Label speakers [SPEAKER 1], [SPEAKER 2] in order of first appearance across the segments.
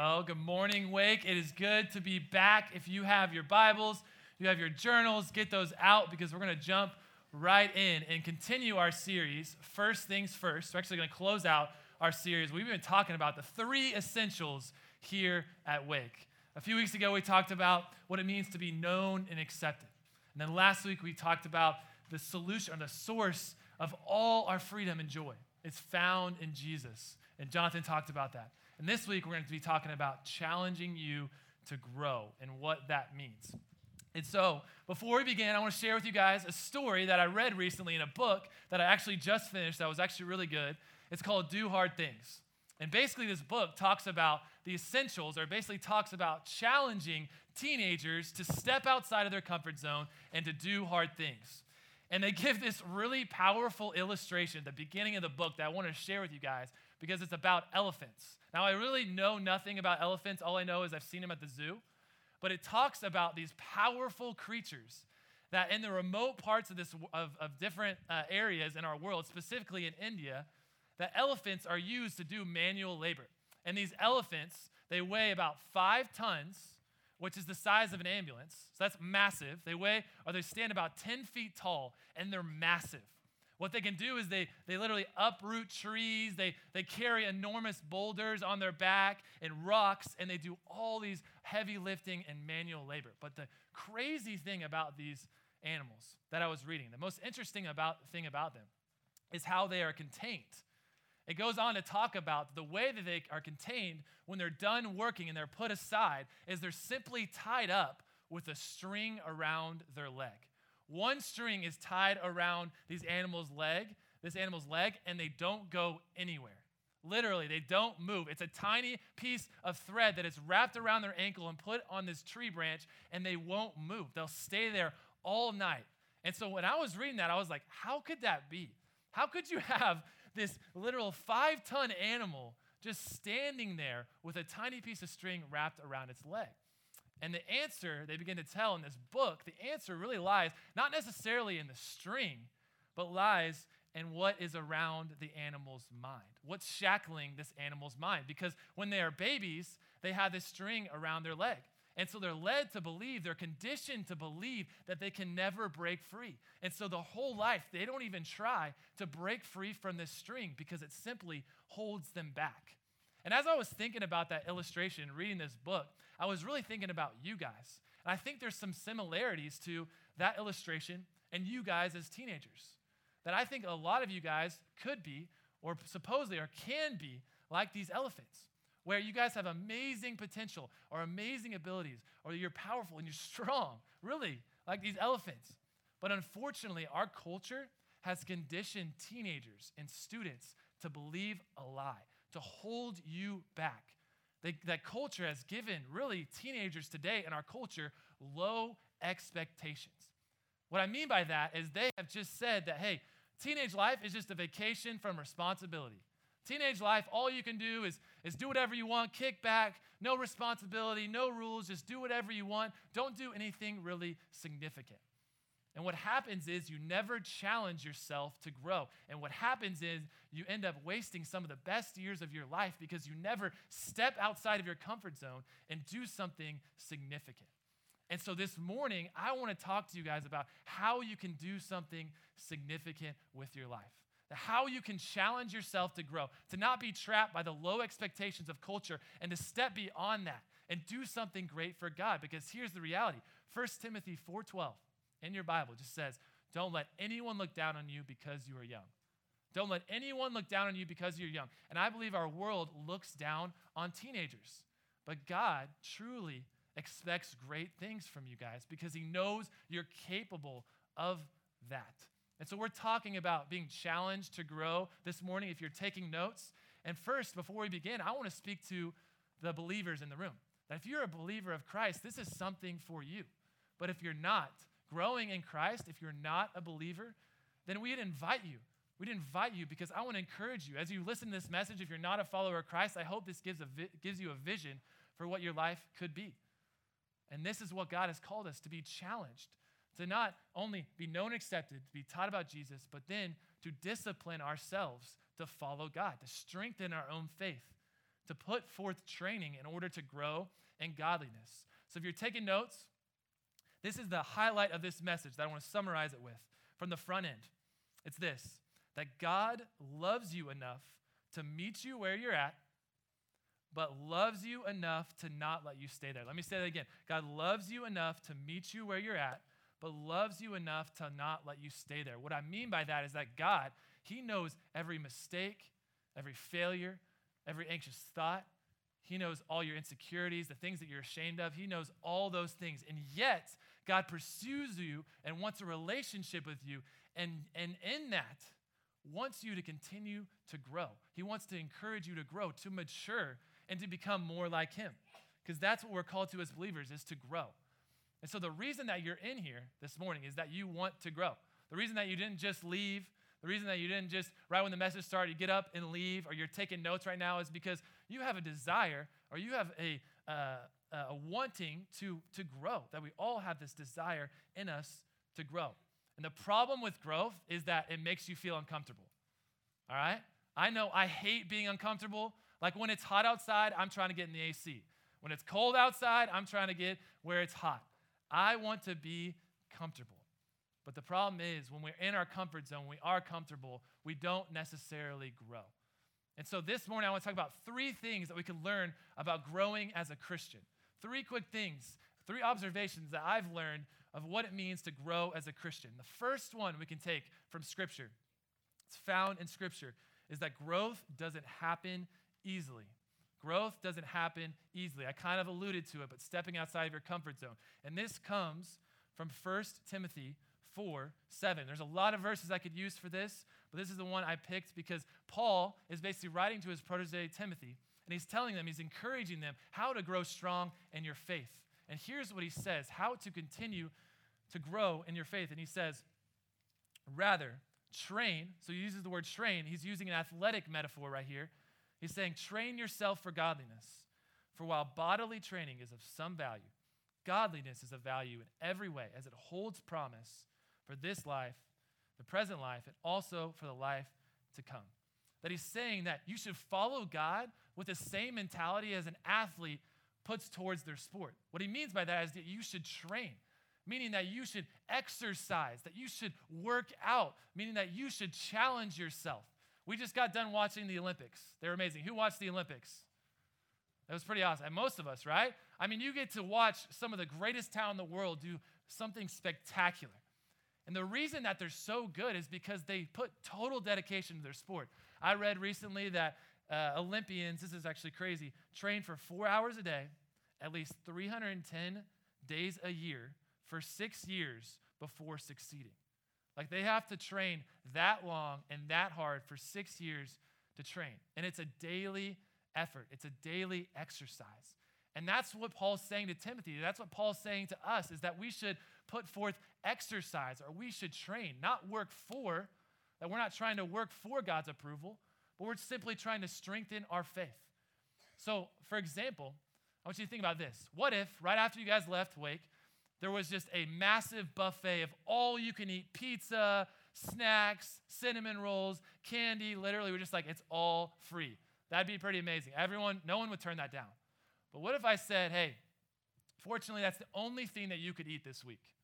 [SPEAKER 1] Well, good morning, Wake. It is good to be back. If you have your Bibles, you have your journals, get those out because we're going to jump right in and continue our series, First Things First. We're actually going to close out our series. We've been talking about the three essentials here at Wake. A few weeks ago, we talked about what it means to be known and accepted. And then last week, we talked about the solution or the source of all our freedom and joy. It's found in Jesus. And Jonathan talked about that. And this week, we're going to be talking about challenging you to grow and what that means. And so, before we begin, I want to share with you guys a story that I read recently in a book that I actually just finished that was actually really good. It's called Do Hard Things. And basically, this book talks about the essentials, or basically talks about challenging teenagers to step outside of their comfort zone and to do hard things. And they give this really powerful illustration at the beginning of the book that I want to share with you guys because it's about elephants. Now, I really know nothing about elephants. All I know is I've seen them at the zoo. But it talks about these powerful creatures that in the remote parts of different areas in our world, specifically in India, that elephants are used to do manual labor. And these elephants, they weigh about 5 tons, which is the size of an ambulance. So that's massive. They stand about 10 feet tall, and they're massive. What they can do is they literally uproot trees. They carry enormous boulders on their back and rocks, and they do all these heavy lifting and manual labor. But the crazy thing about these animals that I was reading, the most interesting thing about them is how they are contained. It goes on to talk about the way that they are contained when they're done working and they're put aside is they're simply tied up with a string around their leg. One string is tied around this animal's leg, and they don't go anywhere. Literally, they don't move. It's a tiny piece of thread that is wrapped around their ankle and put on this tree branch, and they won't move. They'll stay there all night. And so when I was reading that, I was like, how could that be? How could you have this literal 5-ton animal just standing there with a tiny piece of string wrapped around its leg? And the answer they begin to tell in this book, the answer really lies not necessarily in the string, but lies in what is around the animal's mind. What's shackling this animal's mind? Because when they are babies, they have this string around their leg. And so they're led to believe, they're conditioned to believe that they can never break free. And so the whole life, they don't even try to break free from this string because it simply holds them back. And as I was thinking about that illustration, reading this book, I was really thinking about you guys. And I think there's some similarities to that illustration and you guys as teenagers. That I think a lot of you guys could be, or supposedly, or can be, like these elephants, where you guys have amazing potential or amazing abilities, or you're powerful and you're strong, really, like these elephants. But unfortunately, our culture has conditioned teenagers and students to believe a lie, to hold you back. That culture has given, really, teenagers today in our culture low expectations. What I mean by that is they have just said that, hey, teenage life is just a vacation from responsibility. Teenage life, all you can do is do whatever you want, kick back, no responsibility, no rules, just do whatever you want. Don't do anything really significant. And what happens is you never challenge yourself to grow. And what happens is you end up wasting some of the best years of your life because you never step outside of your comfort zone and do something significant. And so this morning, I want to talk to you guys about how you can do something significant with your life. How you can challenge yourself to grow, to not be trapped by the low expectations of culture, and to step beyond that and do something great for God. Because here's the reality. 1 Timothy 4:12 in your Bible just says, don't let anyone look down on you because you are young. Don't let anyone look down on you because you're young. And I believe our world looks down on teenagers. But God truly expects great things from you guys because he knows you're capable of that. And so we're talking about being challenged to grow this morning if you're taking notes. And first, before we begin, I want to speak to the believers in the room. That if you're a believer of Christ, this is something for you. But if you're not growing in Christ, if you're not a believer, then we'd invite you. We'd invite you because I want to encourage you. As you listen to this message, if you're not a follower of Christ, I hope this gives you a vision for what your life could be. And this is what God has called us, to be challenged. To not only be known and accepted, to be taught about Jesus, but then to discipline ourselves to follow God, to strengthen our own faith, to put forth training in order to grow in godliness. So if you're taking notes, this is the highlight of this message that I want to summarize it with from the front end. It's this, that God loves you enough to meet you where you're at, but loves you enough to not let you stay there. Let me say that again. God loves you enough to meet you where you're at, but loves you enough to not let you stay there. What I mean by that is that God, he knows every mistake, every failure, every anxious thought. He knows all your insecurities, the things that you're ashamed of. He knows all those things. And yet, God pursues you and wants a relationship with you. And in that, wants you to continue to grow. He wants to encourage you to grow, to mature, and to become more like him. Because that's what we're called to as believers, is to grow. And so the reason that you're in here this morning is that you want to grow. The reason that you didn't just leave, the reason that you didn't just, right when the message started, you get up and leave, or you're taking notes right now, is because you have a desire, or you have a wanting to grow, that we all have this desire in us to grow. And the problem with growth is that it makes you feel uncomfortable, all right? I know I hate being uncomfortable. Like when it's hot outside, I'm trying to get in the AC. When it's cold outside, I'm trying to get where it's hot. I want to be comfortable. But the problem is when we're in our comfort zone, we are comfortable, we don't necessarily grow. And so this morning, I want to talk about 3 things that we can learn about growing as a Christian. 3 quick things, 3 observations that I've learned of what it means to grow as a Christian. The first one we can take from Scripture, it's found in Scripture, is that growth doesn't happen easily. Growth doesn't happen easily. I kind of alluded to it, but stepping outside of your comfort zone. And this comes from 1 Timothy 4:7. There's a lot of verses I could use for this, but this is the one I picked because Paul is basically writing to his protege Timothy, and he's telling them, he's encouraging them how to grow strong in your faith. And here's what he says, how to continue to grow in your faith. And he says, rather, train. So he uses the word train. He's using an athletic metaphor right here. He's saying, train yourself for godliness. For while bodily training is of some value, godliness is of value in every way, as it holds promise for this life, the present life, and also for the life to come. That he's saying that you should follow God with the same mentality as an athlete puts towards their sport. What he means by that is that you should train, meaning that you should exercise, that you should work out, meaning that you should challenge yourself. We just got done watching the Olympics. They were amazing. Who watched the Olympics? That was pretty awesome. And most of us, right? I mean, you get to watch some of the greatest talent in the world do something spectacular. And the reason that they're so good is because they put total dedication to their sport. I read recently that Olympians, this is actually crazy, train for 4 hours a day, at least 310 days a year for 6 years before succeeding. Like they have to train that long and that hard for 6 years to train. And it's a daily effort. It's a daily exercise. And that's what Paul's saying to Timothy. That's what Paul's saying to us, is that we should put forth exercise, or we should train, not work for, that we're not trying to work for God's approval, but we're simply trying to strengthen our faith. So, for example, I want you to think about this. What if, right after you guys left Wake, there was just a massive buffet of all-you-can-eat pizza, snacks, cinnamon rolls, candy, literally, we're just like, it's all free. That'd be pretty amazing. No one would turn that down. But what if I said, hey, fortunately, that's the only thing that you could eat this week?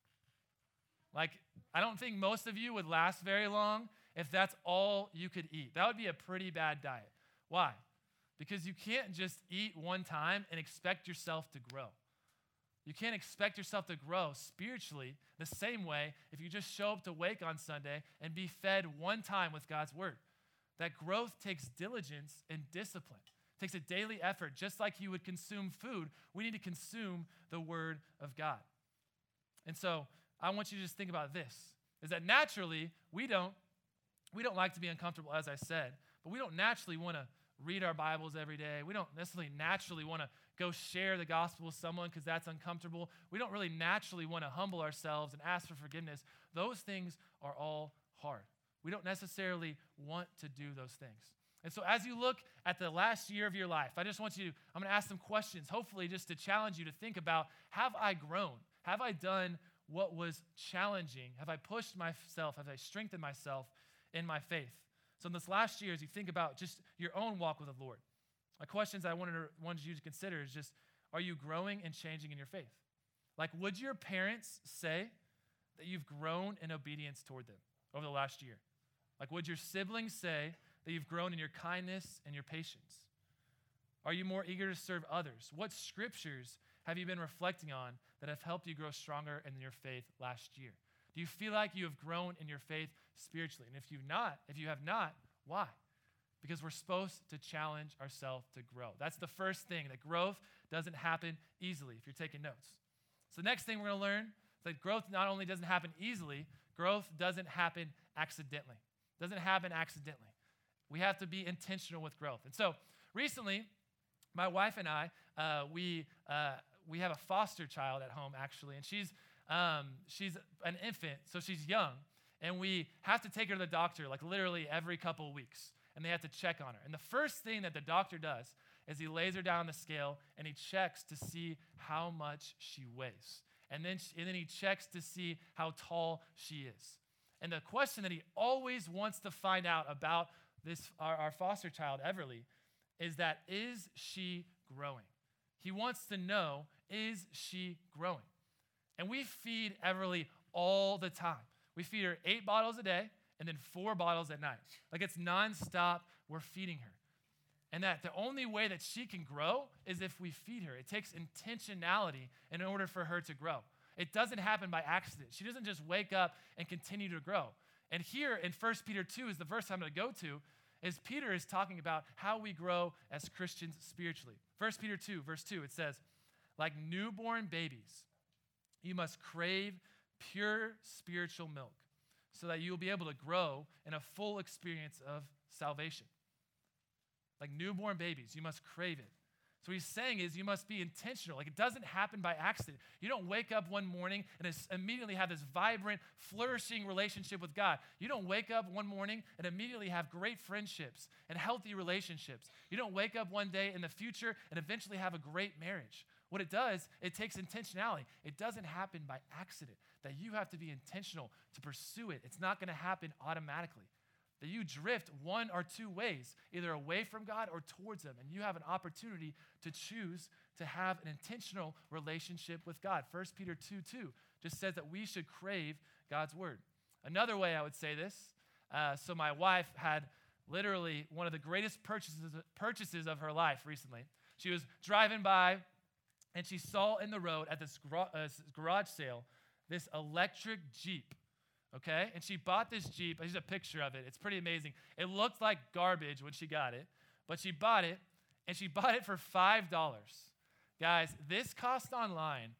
[SPEAKER 1] Like, I don't think most of you would last very long if that's all you could eat. That would be a pretty bad diet. Why? Because you can't just eat one time and expect yourself to grow. You can't expect yourself to grow spiritually the same way if you just show up to Wake on Sunday and be fed one time with God's word. That growth takes diligence and discipline. It takes a daily effort. Just like you would consume food, we need to consume the word of God. And so I want you to just think about this, is that naturally we don't like to be uncomfortable, as I said, but we don't naturally want to read our Bibles every day. We don't necessarily naturally want to go share the gospel with someone because that's uncomfortable. We don't really naturally want to humble ourselves and ask for forgiveness. Those things are all hard. We don't necessarily want to do those things. And so as you look at the last year of your life, I'm going to ask some questions, hopefully just to challenge you to think about, have I grown? Have I done what was challenging? Have I pushed myself? Have I strengthened myself in my faith? So in this last year, as you think about just your own walk with the Lord, My questions I wanted you to consider is just, are you growing and changing in your faith? Like, would your parents say that you've grown in obedience toward them over the last year? Like, would your siblings say that you've grown in your kindness and your patience? Are you more eager to serve others? What scriptures have you been reflecting on that have helped you grow stronger in your faith last year? Do you feel like you have grown in your faith spiritually? And if you have not, why? Because we're supposed to challenge ourselves to grow. That's the first thing, that growth doesn't happen easily, if you're taking notes. So the next thing we're going to learn is that growth not only doesn't happen easily, growth doesn't happen accidentally. It doesn't happen accidentally. We have to be intentional with growth. And so recently, my wife and I, we have a foster child at home, actually, and she's an infant, so she's young, and we have to take her to the doctor like literally every couple of weeks, and they have to check on her. And the first thing that the doctor does is he lays her down on the scale, and he checks to see how much she weighs. And then he checks to see how tall she is. And the question that he always wants to find out about our foster child, Everly, is that, is she growing? He wants to know, is she growing? And we feed Everly all the time. We feed her 8 bottles a day and then 4 bottles at night. Like, it's nonstop, we're feeding her. And that the only way that she can grow is if we feed her. It takes intentionality in order for her to grow. It doesn't happen by accident. She doesn't just wake up and continue to grow. And here in 1 Peter 2 is the verse I'm going to go to, is Peter is talking about how we grow as Christians spiritually. 1 Peter 2, verse 2, it says, like newborn babies, you must crave pure spiritual milk so that you will be able to grow in a full experience of salvation. Like newborn babies, you must crave it. So what he's saying is you must be intentional. Like, it doesn't happen by accident. You don't wake up one morning and immediately have this vibrant, flourishing relationship with God. You don't wake up one morning and immediately have great friendships and healthy relationships. You don't wake up one day in the future and eventually have a great marriage. What it does, it takes intentionality. It doesn't happen by accident. That you have to be intentional to pursue it. It's not going to happen automatically. That you drift one or two ways, either away from God or towards Him. And you have an opportunity to choose to have an intentional relationship with God. 1 Peter 2:2 just says that we should crave God's word. Another way I would say this, so my wife had literally one of the greatest purchases of her life recently. She was driving by, and she saw in the road at this garage sale this electric Jeep. Okay, and she bought this Jeep. Here's a picture of it. It's pretty amazing. It looked like garbage when she got it, but she bought it, and she bought it for $5. Guys, this cost online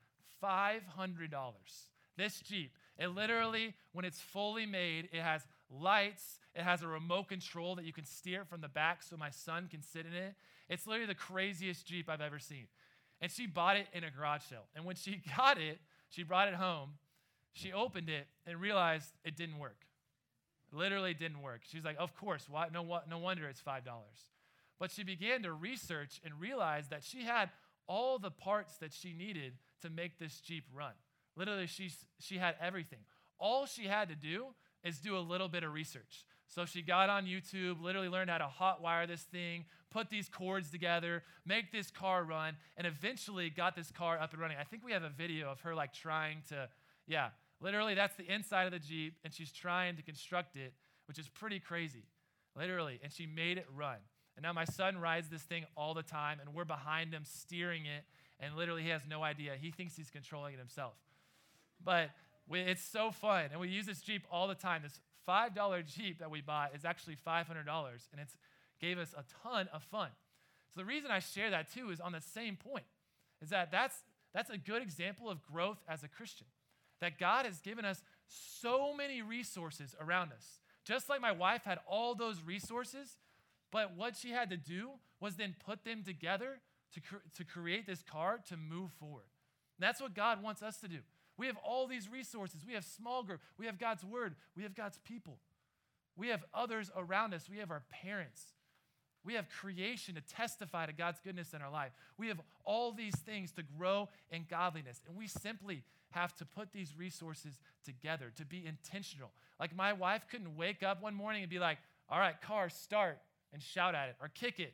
[SPEAKER 1] $500. This Jeep, it literally, when it's fully made, it has lights. It has a remote control that you can steer from the back so my son can sit in it. It's literally the craziest Jeep I've ever seen. And she bought it in a garage sale. And when she got it, she brought it home. She opened it and realized it didn't work. It literally didn't work. She's like, of course, why? No wonder it's $5. But she began to research and realized that she had all the parts that she needed to make this Jeep run. Literally, she had everything. All she had to do is do a little bit of research. So she got on YouTube, literally learned how to hot wire this thing, put these cords together, make this car run, and eventually got this car up and running. I think we have a video of her like trying to, literally that's the inside of the Jeep, and she's trying to construct it, which is pretty crazy, literally, and she made it run. And now my son rides this thing all the time, and we're behind him steering it, and literally he has no idea. He thinks he's controlling it himself. But it's so fun, and we use this Jeep all the time. This $5 Jeep that we bought is actually $500, and it gave us a ton of fun. So the reason I share that too is on the same point, is that that's a good example of growth as a Christian. That God has given us so many resources around us. Just like my wife had all those resources, but what she had to do was then put them together to create this car to move forward. And that's what God wants us to do. We have all these resources. We have small group. We have God's word. We have God's people. We have others around us. We have our parents. We have creation to testify to God's goodness in our life. We have all these things to grow in godliness. And we simply have to put these resources together, to be intentional. Like my wife couldn't wake up one morning and be like, all right, car, start, and shout at it, or kick it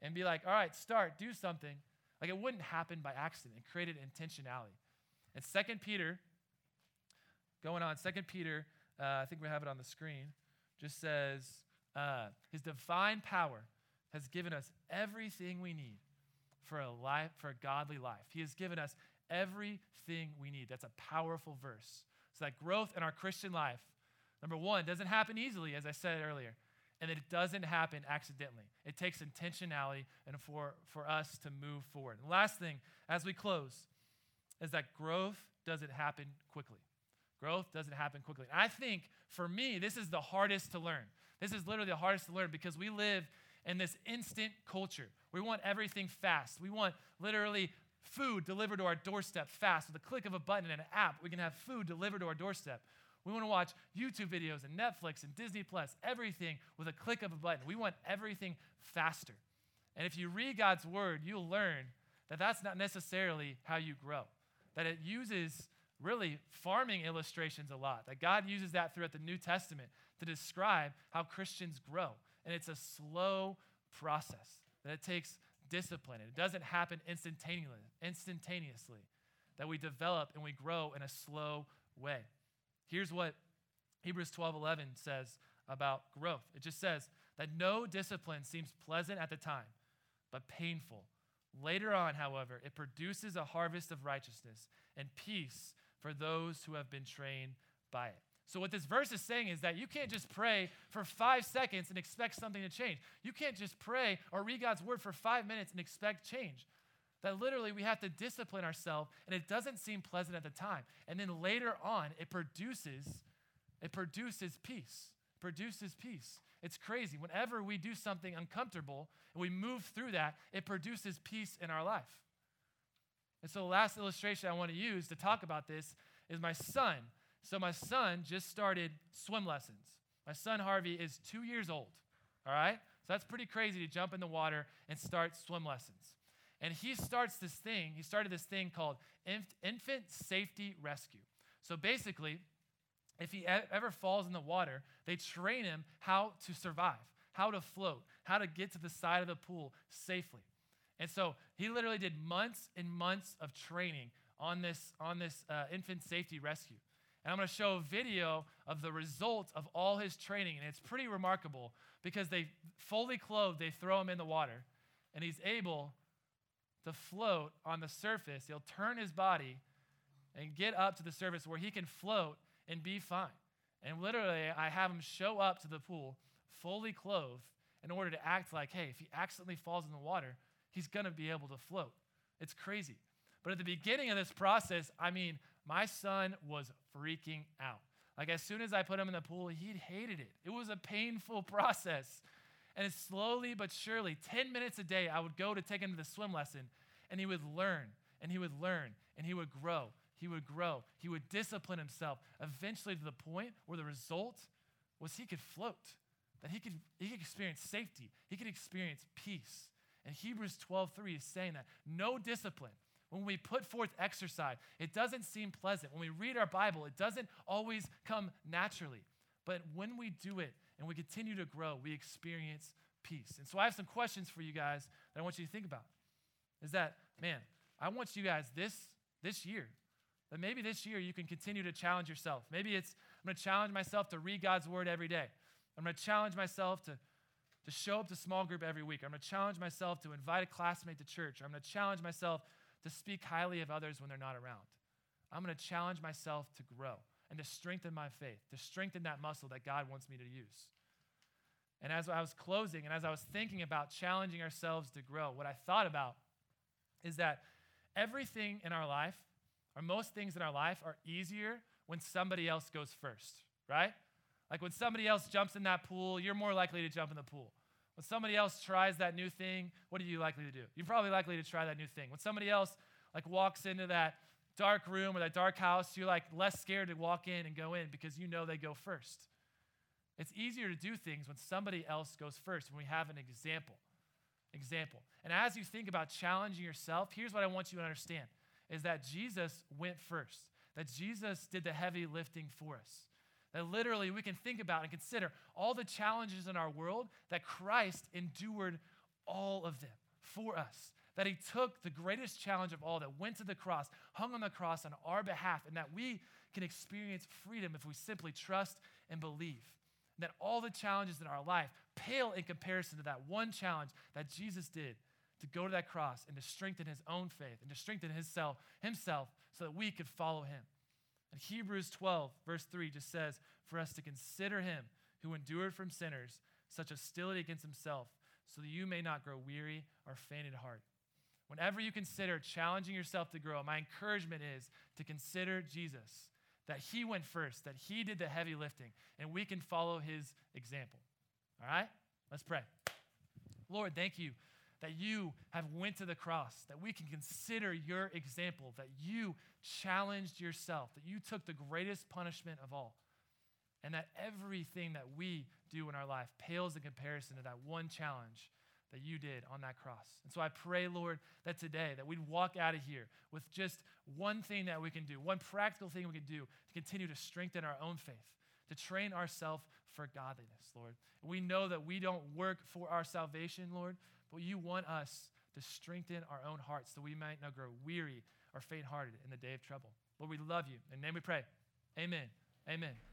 [SPEAKER 1] and be like, all right, start, do something. Like it wouldn't happen by accident. It created intentionality. And 2 Peter, I think we have it on the screen, just says, his divine power has given us everything we need for a godly life. He has given us everything we need. That's a powerful verse. So that growth in our Christian life, number one, doesn't happen easily, as I said earlier, and it doesn't happen accidentally. It takes intentionality and for us to move forward. And the last thing, as we close, is that growth doesn't happen quickly. Growth doesn't happen quickly. And I think, for me, this is the hardest to learn. This is literally the hardest to learn because we live in this instant culture. We want everything fast. We want literally food delivered to our doorstep fast. With a click of a button and an app, we can have food delivered to our doorstep. We want to watch YouTube videos and Netflix and Disney Plus, everything with a click of a button. We want everything faster. And if you read God's word, you'll learn that that's not necessarily how you grow. That it uses really farming illustrations a lot. That God uses that throughout the New Testament to describe how Christians grow. And it's a slow process. That it takes discipline. It doesn't happen instantaneously. That we develop and we grow in a slow way. Here's what Hebrews 12:11 says about growth. It just says that no discipline seems pleasant at the time, but painful. Later on, however, it produces a harvest of righteousness and peace for those who have been trained by it. So what this verse is saying is that you can't just pray for 5 seconds and expect something to change. You can't just pray or read God's word for 5 minutes and expect change. That literally we have to discipline ourselves, and it doesn't seem pleasant at the time. And then later on, it produces peace. Produces peace. It's crazy. Whenever we do something uncomfortable and we move through that, it produces peace in our life. And so the last illustration I want to use to talk about this is my son. So my son just started swim lessons. My son Harvey is 2 years old, all right? So that's pretty crazy to jump in the water and start swim lessons. And he started this thing called Infant Safety Rescue. So basically, if he ever falls in the water, they train him how to survive, how to float, how to get to the side of the pool safely. And so he literally did months and months of training on this infant safety rescue. And I'm going to show a video of the result of all his training. And it's pretty remarkable because they fully clothed, they throw him in the water, and he's able to float on the surface. He'll turn his body and get up to the surface where he can float and be fine. And literally, I have him show up to the pool fully clothed in order to act like, hey, if he accidentally falls in the water, he's going to be able to float. It's crazy. But at the beginning of this process, my son was freaking out. Like as soon as I put him in the pool, he hated it. It was a painful process. And it's slowly but surely, 10 minutes a day, I would go to take him to the swim lesson, and he would learn, and he would learn, and he would grow. He would grow. He would discipline himself, eventually to the point where the result was he could float, that he could experience safety. He could experience peace. And Hebrews 12:3 is saying that no discipline, when we put forth exercise, it doesn't seem pleasant. When we read our Bible, it doesn't always come naturally. But when we do it and we continue to grow, we experience peace. And so I have some questions for you guys that I want you to think about. Is that, I want you guys this year, that maybe this year you can continue to challenge yourself. Maybe I'm going to challenge myself to read God's word every day. I'm going to challenge myself to show up to small group every week. I'm going to challenge myself to invite a classmate to church. I'm going to challenge myself to speak highly of others when they're not around. I'm going to challenge myself to grow and to strengthen my faith, to strengthen that muscle that God wants me to use. And as I was closing and as I was thinking about challenging ourselves to grow, what I thought about is that everything in our life, or most things in our life, are easier when somebody else goes first, right? Like when somebody else jumps in that pool, you're more likely to jump in the pool. When somebody else tries that new thing, what are you likely to do? You're probably likely to try that new thing. When somebody else walks into that dark room or that dark house, you're less scared to walk in and go in because you know they go first. It's easier to do things when somebody else goes first, when we have an example. And as you think about challenging yourself, here's what I want you to understand, is that Jesus went first, that Jesus did the heavy lifting for us. That literally we can think about and consider all the challenges in our world, that Christ endured all of them. for us, that he took the greatest challenge of all, that went to the cross, hung on the cross on our behalf, and that we can experience freedom if we simply trust and believe. And that all the challenges in our life pale in comparison to that one challenge that Jesus did, to go to that cross and to strengthen his own faith and to strengthen himself so that we could follow him. And Hebrews 12, verse 3 just says, for us to consider him who endured from sinners such hostility against himself, so that you may not grow weary or faint at heart. Whenever you consider challenging yourself to grow, my encouragement is to consider Jesus, that he went first, that he did the heavy lifting, and we can follow his example. All right? Let's pray. Lord, thank you that you have went to the cross, that we can consider your example, that you challenged yourself, that you took the greatest punishment of all, and that everything that we do in our life pales in comparison to that one challenge that you did on that cross. And so I pray, Lord, that today that we'd walk out of here with just one thing that we can do, one practical thing we can do to continue to strengthen our own faith, to train ourselves for godliness, Lord. We know that we don't work for our salvation, Lord, but you want us to strengthen our own hearts so we might not grow weary or faint-hearted in the day of trouble. Lord, we love you. In your name we pray. Amen. Amen.